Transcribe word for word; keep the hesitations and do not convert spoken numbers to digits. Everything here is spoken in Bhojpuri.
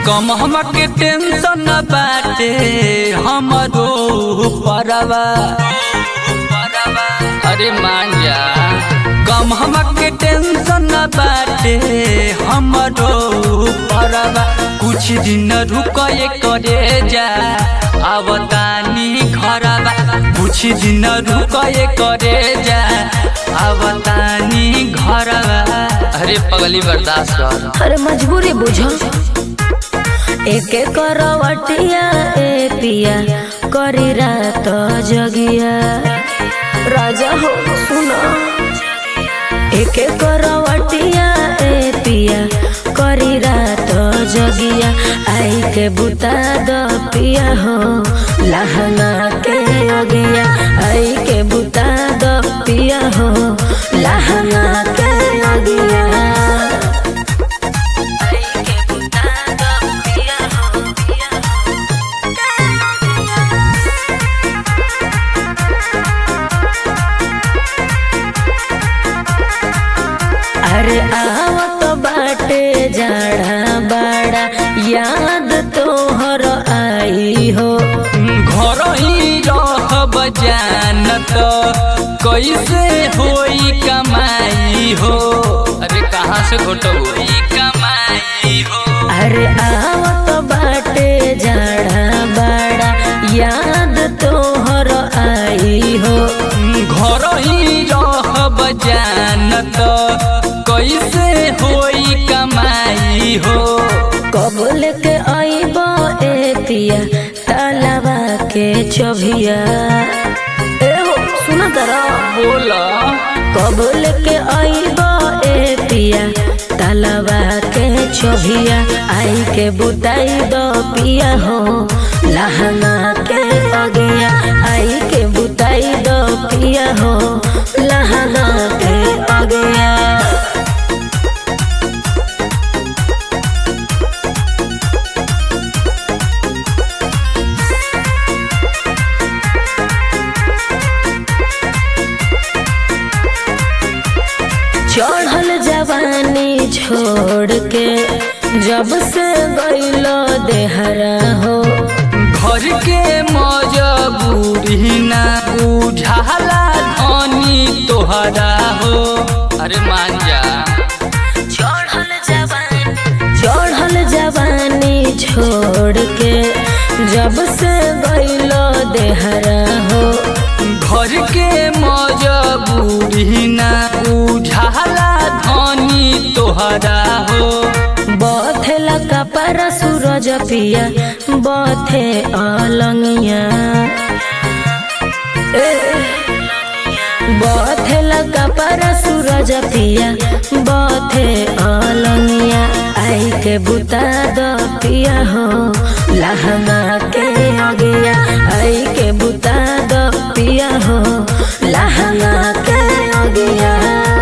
कम हमके टेंशन न बाटे हमरो परवा। अरे मान जा कम हमके टेंशन न बाटे हमरो परवा। कुछ दिन रुके करे जा आवतानी घरवा। कुछ दिन रुके करे जा आवतानी घरवा। अरे पगली बर्दाश्त कर। अरे मजबूरी बुझो एक करवटिया ए पिया करी रात जगिया। राजा हो सुनो एक करवटिया ए पिया करी रात जगिया। आई के बुता द पिया हो लहंगा के अगिया। आई के बुता द पिया हो लहंगा के अगिया। अरे आवत बाटे जाड़ा बाड़ा याद तोहर आई हो। घर ही रहब जानत कैसे होई कमाई हो। अरे कहाँ से घटबो कमाई हो। अरे आवत बाटे जाड़ा बाड़ा याद तोहर आई हो। घर ही रहब जानत कैसे होई कमाई हो। कब लेके आईब ए पिया तालाबा के चभिया। ए हो सुना तरा बोला कब लेके आईब ए पिया तालाबा के चभिया। आई के बुताई दो पिया हो लहंगा के अगिया। आई के बुताई दो पिया हो लहंगा के अगिया। चढ़ल जवानी छोड़ के जब से गइलो देहरा हो। घर के मजबूरी ना बुझाला धनी तोहरा हो। अरे मान जा चढ़ल जवानी चढ़ल जवानी छोड़ के जब से गइलो देहरा हो। घर के मजबूरी ना बुझाला धनी तोहरा हो। बथेला कपड़ा सूरज पिया बथे अलंगिया। बथेला कपड़ा सूरज पिया बथे अलंगिया। आई के बुता द पिया हो लहंगा के अगिया। आई के बुता द पिया हो लहंगा के अगिया।